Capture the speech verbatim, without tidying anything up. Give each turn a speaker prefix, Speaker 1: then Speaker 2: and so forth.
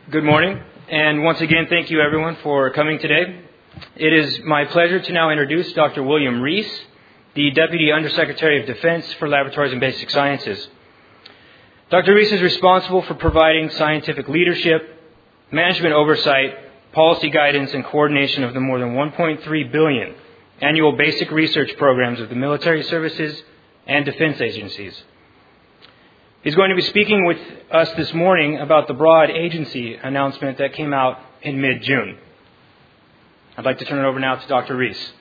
Speaker 1: Good morning, and once again, thank you everyone for coming today. It is my pleasure to now introduce Doctor William Reese, the Deputy Undersecretary of Defense for Laboratories and Basic Sciences. Doctor Reese is responsible for providing scientific leadership, management oversight, policy guidance, and coordination of the more than one point three billion annual basic research programs of the military services and defense agencies. He's going to be speaking with us this morning about the broad agency announcement that came out in mid-June. I'd like to turn it over now to Doctor Reese.